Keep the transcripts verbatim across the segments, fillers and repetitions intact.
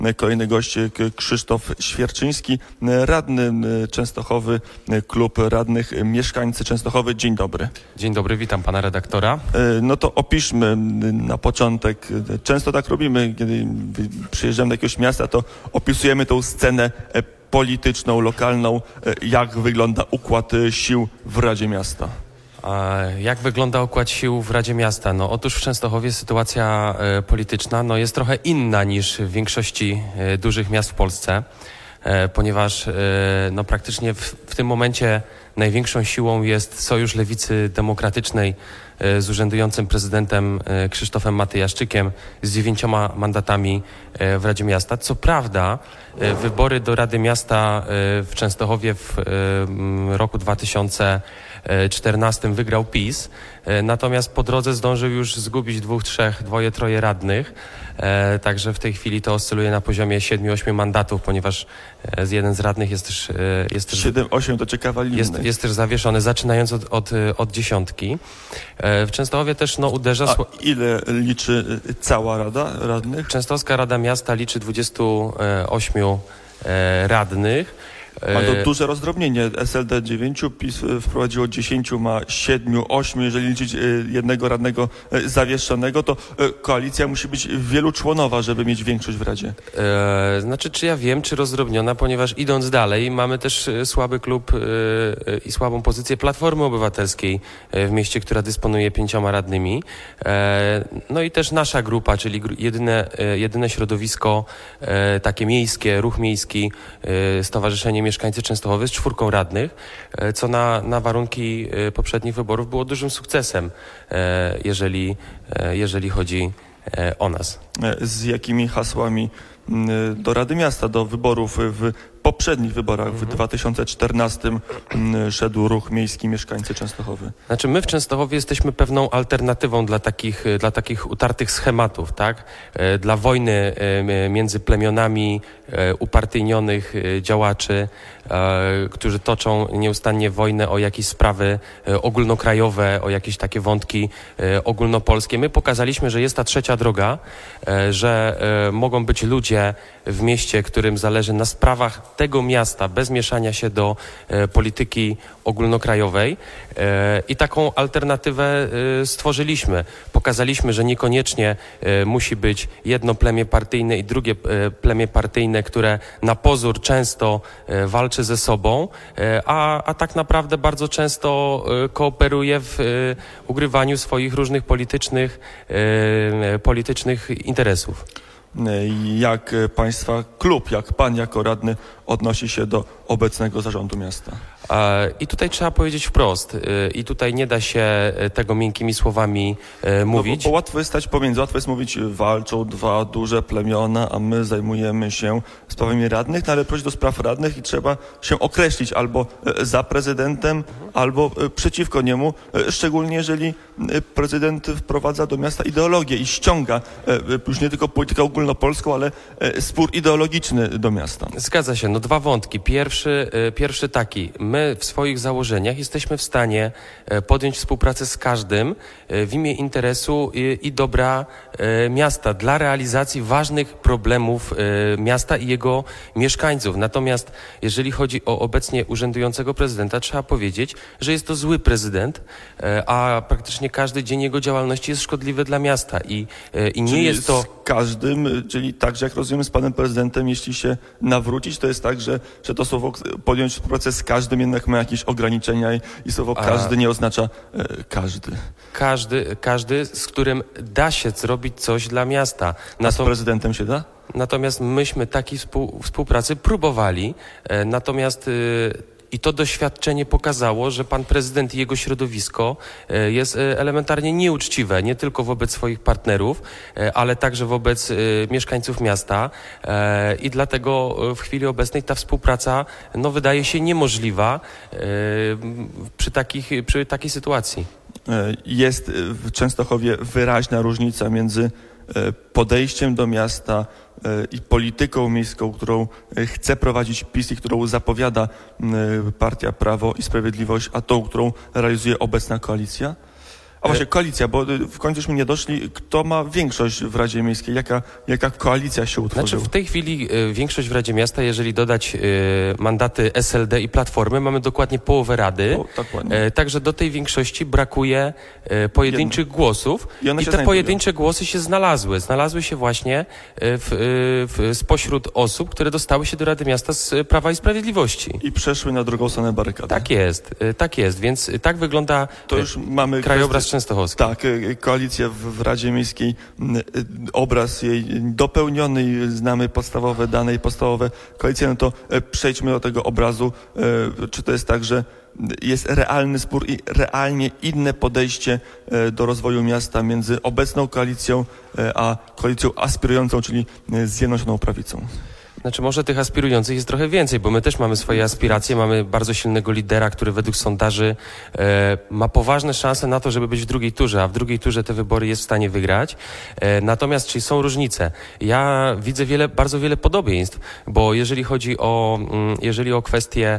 Kolejny gość Krzysztof Świerczyński, radny Częstochowy, klub radnych mieszkańcy Częstochowy. Dzień dobry. Dzień dobry, witam pana redaktora. No to opiszmy na początek. Często tak robimy, kiedy przyjeżdżamy do jakiegoś miasta, to opisujemy tą scenę polityczną, lokalną. Jak wygląda układ sił w Radzie Miasta? A jak wygląda układ sił w Radzie Miasta? No otóż w Częstochowie sytuacja e, polityczna no, jest trochę inna niż w większości e, dużych miast w Polsce, e, ponieważ e, no, praktycznie w, w tym momencie największą siłą jest Sojusz Lewicy Demokratycznej e, z urzędującym prezydentem e, Krzysztofem Matyjaszczykiem z dziewięcioma mandatami e, w Radzie Miasta. Co prawda e, wybory do Rady Miasta e, w Częstochowie w e, roku dwa tysiące czternastym wygrał PiS, natomiast po drodze zdążył już zgubić dwóch, trzech, dwoje, troje radnych, także w tej chwili to oscyluje na poziomie siedmiu, ośmiu mandatów, ponieważ jeden z radnych jest też... Jest też siedem, osiem to ciekawa linia. Jest, jest też zawieszony, zaczynając od, od, od dziesiątki. W Częstochowie też no, uderza... A ile liczy cała Rada Radnych? Częstochowska Rada Miasta liczy dwudziestu ośmiu radnych. Ma to duże rozdrobnienie. S L D dziewięć, PiS wprowadziło dziesięć, ma siedem, osiem. Jeżeli liczyć jednego radnego zawieszonego, to koalicja musi być wieluczłonowa, żeby mieć większość w Radzie. E, znaczy, czy ja wiem, czy rozdrobniona, ponieważ idąc dalej, mamy też słaby klub e, i słabą pozycję Platformy Obywatelskiej w mieście, która dysponuje pięcioma radnymi. E, no i też nasza grupa, czyli jedyne, jedyne środowisko e, takie miejskie, ruch miejski, e, Stowarzyszenie Mieszkańcy Częstochowy z czwórką radnych, co na, na warunki poprzednich wyborów było dużym sukcesem, jeżeli, jeżeli chodzi o nas. Z jakimi hasłami do Rady Miasta, do wyborów w poprzednich wyborach mhm. w dwa tysiące czternastym szedł ruch miejski Mieszkańcy Częstochowy? Znaczy my w Częstochowie jesteśmy pewną alternatywą dla takich, dla takich utartych schematów, tak? Dla wojny między plemionami upartyjnionych działaczy, którzy toczą nieustannie wojnę o jakieś sprawy ogólnokrajowe, o jakieś takie wątki ogólnopolskie. My pokazaliśmy, że jest ta trzecia droga, że mogą być ludzie w mieście, którym zależy na sprawach tego miasta, bez mieszania się do e, polityki ogólnokrajowej e, i taką alternatywę e, stworzyliśmy. Pokazaliśmy, że niekoniecznie e, musi być jedno plemię partyjne i drugie e, plemię partyjne, które na pozór często e, walczy ze sobą, e, a, a tak naprawdę bardzo często e, kooperuje w e, ugrywaniu swoich różnych politycznych, e, politycznych interesów. Jak państwa klub, jak pan jako radny odnosi się do obecnego zarządu miasta? I tutaj trzeba powiedzieć wprost. I tutaj nie da się tego miękkimi słowami mówić. No bo, bo łatwo jest stać pomiędzy, łatwo jest mówić, walczą dwa duże plemiona, a my zajmujemy się sprawami radnych, no ale przyjść do spraw radnych i trzeba się określić albo za prezydentem, mhm. albo przeciwko niemu, szczególnie jeżeli prezydent wprowadza do miasta ideologię i ściąga już nie tylko politykę ogólnopolską, ale spór ideologiczny do miasta. Zgadza się. No dwa wątki. Pierwszy, pierwszy taki. My w swoich założeniach jesteśmy w stanie podjąć współpracę z każdym w imię interesu i, i dobra miasta dla realizacji ważnych problemów miasta i jego mieszkańców. Natomiast jeżeli chodzi o obecnie urzędującego prezydenta, trzeba powiedzieć, że jest to zły prezydent, a praktycznie każdy dzień jego działalności jest szkodliwy dla miasta i, i nie czyli jest to... z każdym, czyli także jak rozumiem z panem prezydentem, jeśli się nawrócić, to jest tak, że, że to słowo podjąć współpracę z każdym jednak ma jakieś ograniczenia i, i słowo każdy a... nie oznacza e, każdy. Każdy, każdy, z którym da się zrobić coś dla miasta. A Nato... z prezydentem się da? Natomiast myśmy takiej współ, współpracy próbowali, e, natomiast e, i to doświadczenie pokazało, że pan prezydent i jego środowisko e, jest e, elementarnie nieuczciwe, nie tylko wobec swoich partnerów, e, ale także wobec e, mieszkańców miasta e, i dlatego w chwili obecnej ta współpraca no, wydaje się niemożliwa e, przy, takich, przy takiej sytuacji. Jest w Częstochowie wyraźna różnica między podejściem do miasta i polityką miejską, którą chce prowadzić PiS i którą zapowiada partia Prawo i Sprawiedliwość, a tą, którą realizuje obecna koalicja? A właśnie koalicja, bo w końcuśmy nie doszli, kto ma większość w Radzie Miejskiej, jaka, jaka koalicja się utworzyła? Znaczy w tej chwili y, większość w Radzie Miasta, jeżeli dodać y, mandaty S L D i Platformy, mamy dokładnie połowę Rady. O, dokładnie. E, także do tej większości brakuje e, pojedynczych Jedno. głosów I one i się te znajdują. pojedyncze głosy się znalazły. Znalazły się właśnie e, w, e, w, spośród osób, które dostały się do Rady Miasta z Prawa i Sprawiedliwości. I przeszły na drugą stronę barykady. Tak jest, e, tak jest, więc e, tak wygląda To e, już mamy krajobraz kwestię- częstochowski. Tak, e, koalicja w, w Radzie Miejskiej, m, e, obraz jej dopełniony, i znamy podstawowe dane i podstawowe koalicje, no to e, przejdźmy do tego obrazu. E, Czy to jest tak, że jest realny spór i realnie inne podejście e, do rozwoju miasta między obecną koalicją e, a koalicją aspirującą, czyli e, Zjednoczoną Prawicą? Znaczy może tych aspirujących jest trochę więcej, bo my też mamy swoje aspiracje, mamy bardzo silnego lidera, który według sondaży e, ma poważne szanse na to, żeby być w drugiej turze, a w drugiej turze te wybory jest w stanie wygrać. E, natomiast czyli są różnice. Ja widzę wiele, bardzo wiele podobieństw, bo jeżeli chodzi o, mm, jeżeli o kwestie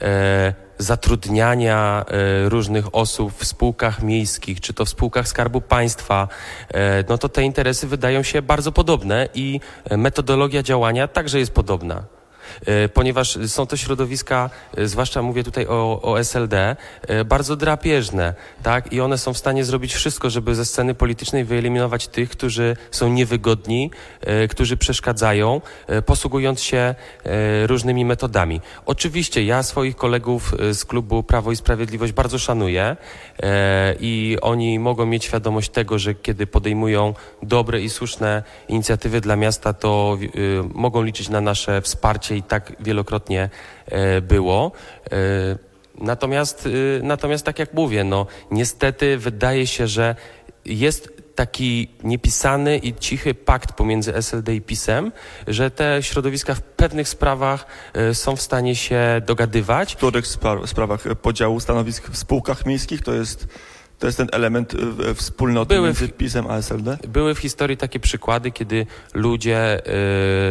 e, zatrudniania e, różnych osób w spółkach miejskich, czy to w spółkach Skarbu Państwa, e, no to te interesy wydają się bardzo podobne i e, metodologia działania także jest podobna. E, Ponieważ są to środowiska, e, zwłaszcza mówię tutaj o, o S L D, e, bardzo drapieżne, tak? I one są w stanie zrobić wszystko, żeby ze sceny politycznej wyeliminować tych, którzy są niewygodni, e, którzy przeszkadzają, e, posługując się e, różnymi metodami. Oczywiście ja swoich kolegów e, z klubu Prawo i Sprawiedliwość bardzo szanuję e, i oni mogą mieć świadomość tego, że kiedy podejmują dobre i słuszne inicjatywy dla miasta, to e, mogą liczyć na nasze wsparcie i tak wielokrotnie e, było. E, natomiast, e, natomiast tak jak mówię, no niestety wydaje się, że jest taki niepisany i cichy pakt pomiędzy S L D i PiS-em, że te środowiska w pewnych sprawach e, są w stanie się dogadywać. W których spra- sprawach podziału stanowisk w spółkach miejskich to jest, to jest ten element e, wspólnoty Były między w- PiS-em a S L D? Były w historii takie przykłady, kiedy ludzie, e,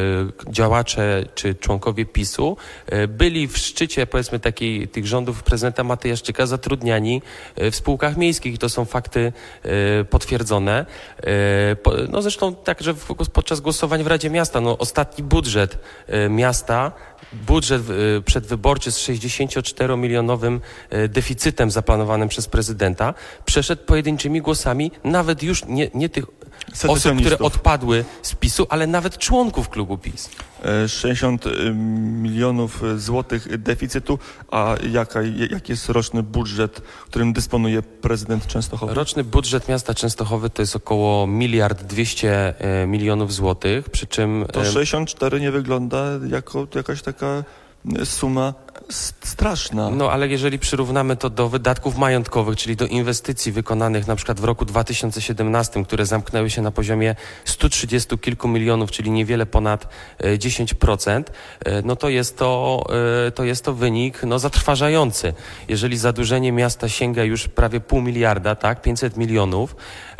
działacze czy członkowie PiS-u e, byli w szczycie, powiedzmy, takiej, tych rządów prezydenta Matyjaszczyka zatrudniani e, w spółkach miejskich. I to są fakty e, potwierdzone. E, po, no zresztą także w, podczas głosowań w Radzie Miasta, no ostatni budżet e, miasta, budżet e, przedwyborczy z sześćdziesięcioczteromilionowym e, deficytem zaplanowanym przez prezydenta przeszedł pojedynczymi głosami, nawet już nie, nie tych osób, które Secesjonistów. odpadły z PiS-u, ale nawet członków klubu PiS. E, sześćdziesiąt milionów złotych deficytu, a jaka, jaki jest roczny budżet, którym dysponuje prezydent Częstochowy? Roczny budżet miasta Częstochowy to jest około miliard dwieście e, milionów złotych, przy czym To e, sześćdziesiąt cztery nie wygląda jako jakaś taka suma s- straszna. no ale jeżeli przyrównamy to do wydatków majątkowych, czyli do inwestycji wykonanych na przykład w roku dwa tysiące siedemnastym, które zamknęły się na poziomie stu trzydziestu kilku milionów, czyli niewiele ponad e, dziesięć procent, e, no to jest to, e, to jest to wynik no, zatrważający. Jeżeli zadłużenie miasta sięga już prawie pół miliarda, tak, pięćset milionów,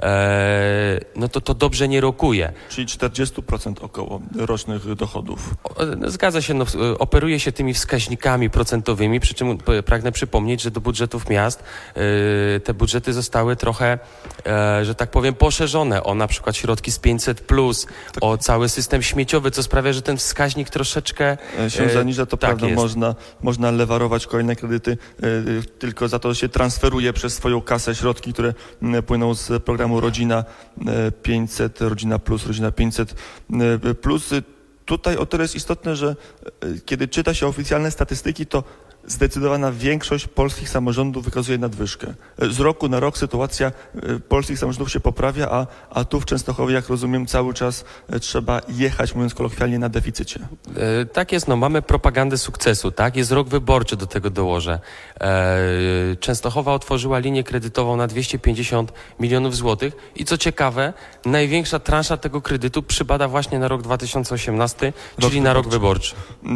e, no to to dobrze nie rokuje. Czyli czterdzieści procent około rocznych dochodów. O, Zgadza się, no, operuje się tymi wskaźnikami procentowymi, przy czym p- pragnę przypomnieć, że do budżetów miast y, te budżety zostały trochę, e, że tak powiem, poszerzone o na przykład środki z pięćset plus, o cały system śmieciowy, co sprawia, że ten wskaźnik troszeczkę E, się e, zaniża, to tak prawda, jest. można, można lewarować kolejne kredyty, e, e, tylko za to się transferuje przez swoją kasę środki, które m, płyną z programu Rodzina e, pięćset, Rodzina Plus, Rodzina pięćset e, plus. E, Tutaj o tyle jest istotne, że e, kiedy czyta się oficjalne statystyki, to zdecydowana większość polskich samorządów wykazuje nadwyżkę. E, Z roku na rok sytuacja e, polskich samorządów się poprawia, a, a tu w Częstochowie, jak rozumiem, cały czas e, trzeba jechać, mówiąc kolokwialnie, na deficycie. E, Tak jest, no mamy propagandę sukcesu, tak? Jest rok wyborczy, do tego dołożę. E, Częstochowa otworzyła linię kredytową na dwieście pięćdziesiąt milionów złotych i co ciekawe, największa transza tego kredytu przypada właśnie na rok dwa tysiące osiemnasty, czyli na rok wyborczy.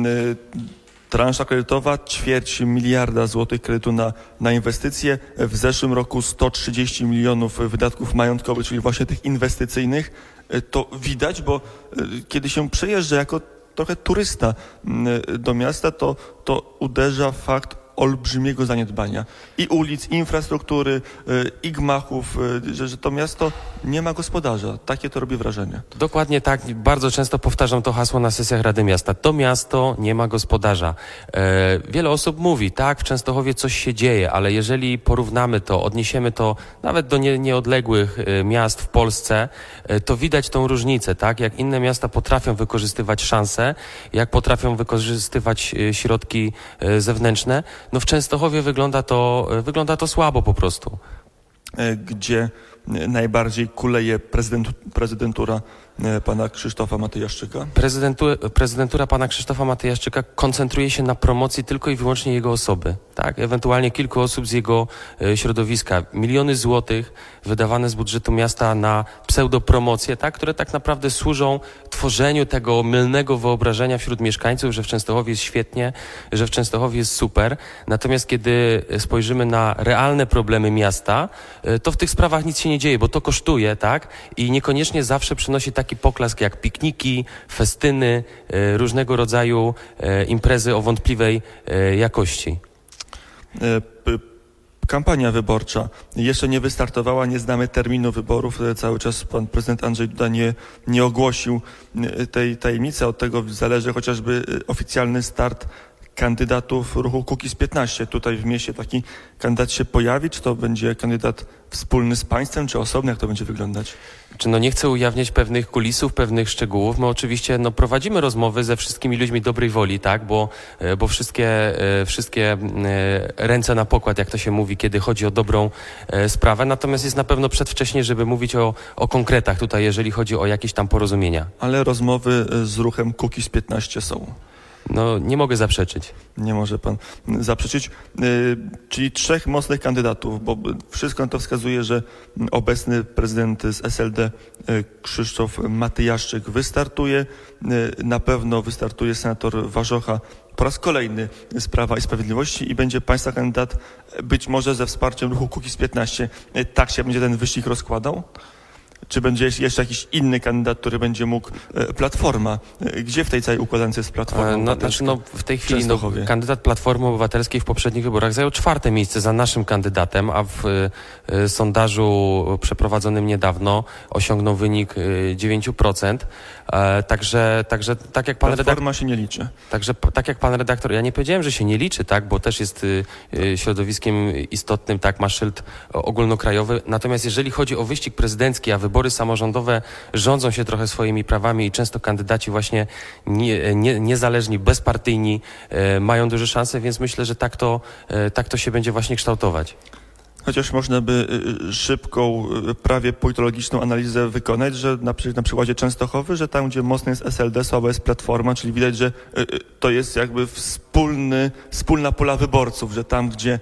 Y, Transza kredytowa, ćwierć miliarda złotych kredytu na, na inwestycje. W zeszłym roku sto trzydzieści milionów wydatków majątkowych, czyli właśnie tych inwestycyjnych. Y, To widać, bo y, kiedy się przejeżdża jako trochę turysta y, do miasta, to, to uderza fakt olbrzymiego zaniedbania i ulic, i infrastruktury, i gmachów, że, że to miasto nie ma gospodarza. Takie to robi wrażenie. Dokładnie tak. Bardzo często powtarzam to hasło na sesjach Rady Miasta. To miasto nie ma gospodarza. E, wiele osób mówi, tak, w Częstochowie coś się dzieje, ale jeżeli porównamy to, odniesiemy to nawet do nie, nieodległych e, miast w Polsce, e, to widać tą różnicę, tak? Jak inne miasta potrafią wykorzystywać szanse, jak potrafią wykorzystywać e, środki e, zewnętrzne, no w Częstochowie wygląda to, e, wygląda to słabo po prostu. Gdzie najbardziej kuleje prezydentu, prezydentura pana Krzysztofa Matyjaszczyka? Prezydentu, prezydentura pana Krzysztofa Matyjaszczyka koncentruje się na promocji tylko i wyłącznie jego osoby, tak? Ewentualnie kilku osób z jego e, środowiska. Miliony złotych wydawane z budżetu miasta na pseudopromocje, tak? Które tak naprawdę służą tworzeniu tego mylnego wyobrażenia wśród mieszkańców, że w Częstochowie jest świetnie, że w Częstochowie jest super. Natomiast kiedy spojrzymy na realne problemy miasta, e, to w tych sprawach nic się nie dzieje, bo to kosztuje, tak? I niekoniecznie zawsze przynosi taki poklask jak pikniki, festyny, e, różnego rodzaju e, imprezy o wątpliwej e, jakości. E, p- Kampania wyborcza jeszcze nie wystartowała, nie znamy terminu wyborów. Cały czas pan prezydent Andrzej Duda nie, nie ogłosił tej tajemnicy. Od tego zależy chociażby oficjalny start kandydatów ruchu Kukiz piętnaście. Tutaj w mieście taki kandydat się pojawi? Czy to będzie kandydat wspólny z państwem, czy osobny? Jak to będzie wyglądać? Czy no nie chcę ujawniać pewnych kulisów, pewnych szczegółów. My oczywiście no, prowadzimy rozmowy ze wszystkimi ludźmi dobrej woli, tak, bo, bo wszystkie, wszystkie ręce na pokład, jak to się mówi, kiedy chodzi o dobrą sprawę. Natomiast jest na pewno przedwcześnie, żeby mówić o, o konkretach tutaj, jeżeli chodzi o jakieś tam porozumienia. Ale rozmowy z ruchem Kukiz piętnaście są. No, nie mogę zaprzeczyć. Nie może pan zaprzeczyć. Yy, czyli trzech mocnych kandydatów, bo wszystko na to wskazuje, że obecny prezydent z S L D yy, Krzysztof Matyjaszczyk wystartuje. Yy, na pewno wystartuje senator Warzocha po raz kolejny z Prawa i Sprawiedliwości i będzie państwa kandydat być może ze wsparciem ruchu Kukiz piętnaście. Yy, tak się będzie ten wyścig rozkładał? Czy będzie jeszcze jakiś inny kandydat, który będzie mógł e, Platforma? E, gdzie w tej całej układance jest Platforma no, Obywatelska? znaczy, no, w tej chwili no, kandydat Platformy Obywatelskiej w poprzednich wyborach zajął czwarte miejsce za naszym kandydatem, a w y, sondażu przeprowadzonym niedawno osiągnął wynik y, dziewięć procent. E, także, także tak jak pan Platforma redaktor... się nie liczy. Także tak jak pan redaktor, ja nie powiedziałem, że się nie liczy, tak, bo też jest y, y, środowiskiem istotnym, tak, ma szyld ogólnokrajowy. Natomiast jeżeli chodzi o wyścig prezydencki, a wybory samorządowe rządzą się trochę swoimi prawami i często kandydaci właśnie nie, nie, niezależni, bezpartyjni e, mają duże szanse, więc myślę, że tak to, e, tak to się będzie właśnie kształtować. Chociaż można by szybką, prawie politologiczną analizę wykonać, że na, przy, na przykładzie Częstochowy, że tam, gdzie mocny jest S L D, słaba jest Platforma, czyli widać, że to jest jakby wspólny, wspólna pula wyborców, że tam, gdzie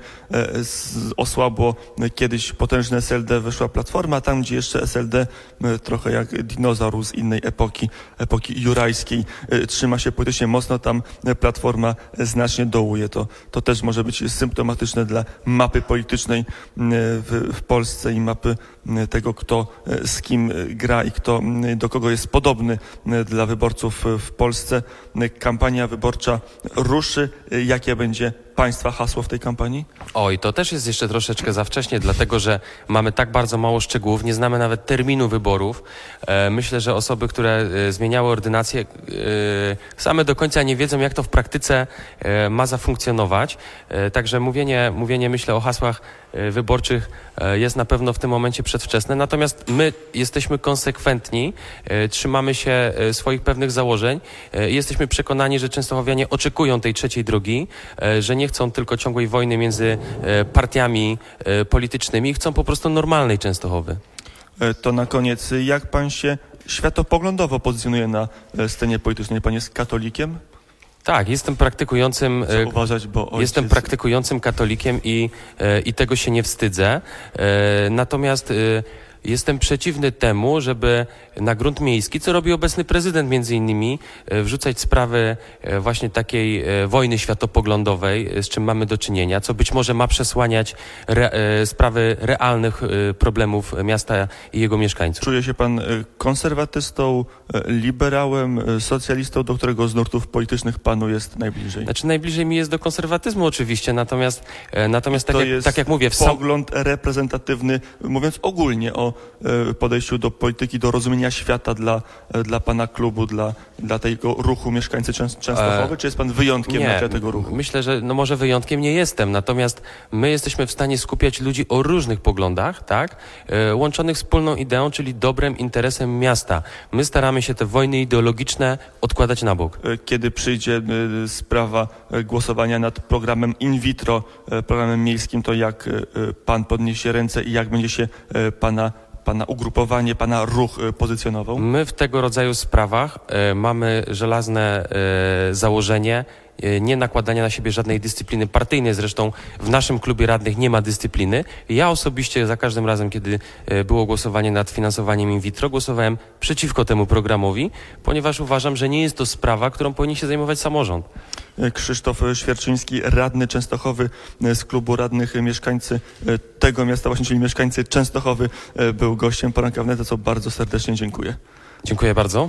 osłabło kiedyś potężne S L D, wyszła Platforma, a tam, gdzie jeszcze S L D, trochę jak dinozaur z innej epoki, epoki jurajskiej, trzyma się politycznie mocno, tam Platforma znacznie dołuje. To, to też może być symptomatyczne dla mapy politycznej W, w Polsce i mapy tego, kto z kim gra i kto do kogo jest podobny dla wyborców w Polsce. Kampania wyborcza ruszy. Jakie będzie państwa hasło w tej kampanii? Oj, to też jest jeszcze troszeczkę za wcześnie, dlatego że mamy tak bardzo mało szczegółów, nie znamy nawet terminu wyborów. E, myślę, że osoby, które e, zmieniały ordynację, e, same do końca nie wiedzą, jak to w praktyce e, ma zafunkcjonować. E, także mówienie, mówienie, myślę, o hasłach e, wyborczych e, jest na pewno w tym momencie przedwczesne. Natomiast my jesteśmy konsekwentni, e, trzymamy się e, swoich pewnych założeń. E, jesteśmy przekonani, że częstochowianie oczekują tej trzeciej drogi, e, że nie chcą tylko ciągłej wojny między e, partiami e, politycznymi, chcą po prostu normalnej Częstochowy. To na koniec, jak pan się światopoglądowo pozycjonuje na scenie politycznej? Pan jest katolikiem? Tak, jestem praktykującym, Co uważać, bo ojciec... jestem praktykującym katolikiem i, e, i tego się nie wstydzę. E, natomiast e, Jestem przeciwny temu, żeby na grunt miejski, co robi obecny prezydent między innymi, e, wrzucać sprawy e, właśnie takiej e, wojny światopoglądowej, e, z czym mamy do czynienia, co być może ma przesłaniać re, e, sprawy realnych e, problemów miasta i jego mieszkańców. Czuje się pan e, konserwatystą, e, liberałem, e, socjalistą, do którego z nurtów politycznych panu jest najbliżej? Znaczy najbliżej mi jest do konserwatyzmu oczywiście, natomiast, e, natomiast tak, To jak, jest tak jak mówię, w sam... pogląd reprezentatywny, mówiąc ogólnie o e, podejściu do polityki, do rozumienia świata dla, e, dla pana klubu, dla, dla tego ruchu mieszkańcy Częs- Częstochowy, E, czy jest pan wyjątkiem Nie, na tle tego ruchu? myślę, że no może wyjątkiem nie jestem, natomiast my jesteśmy w stanie skupiać ludzi o różnych poglądach, tak, e, łączonych wspólną ideą, czyli dobrem, interesem miasta. My staramy się te wojny ideologiczne odkładać na bok. E, Kiedy przyjdzie e, sprawa e, głosowania nad programem in vitro, e, programem miejskim, to jak e, pan podniesie ręce i jak będzie się e, pana, pana ugrupowanie, pana ruch e, pozycjonował? My w tego rodzaju sprawach e, mamy żelazne e, założenie e, nie nakładania na siebie żadnej dyscypliny partyjnej. Zresztą w naszym klubie radnych nie ma dyscypliny. Ja osobiście za każdym razem, kiedy e, było głosowanie nad finansowaniem in vitro, głosowałem przeciwko temu programowi, ponieważ uważam, że nie jest to sprawa, którą powinien się zajmować samorząd. Krzysztof Świerczyński, radny Częstochowy z klubu radnych mieszkańcy tego miasta właśnie, czyli mieszkańcy Częstochowy, był gościem poranka wnet, za co bardzo serdecznie dziękuję. Dziękuję bardzo.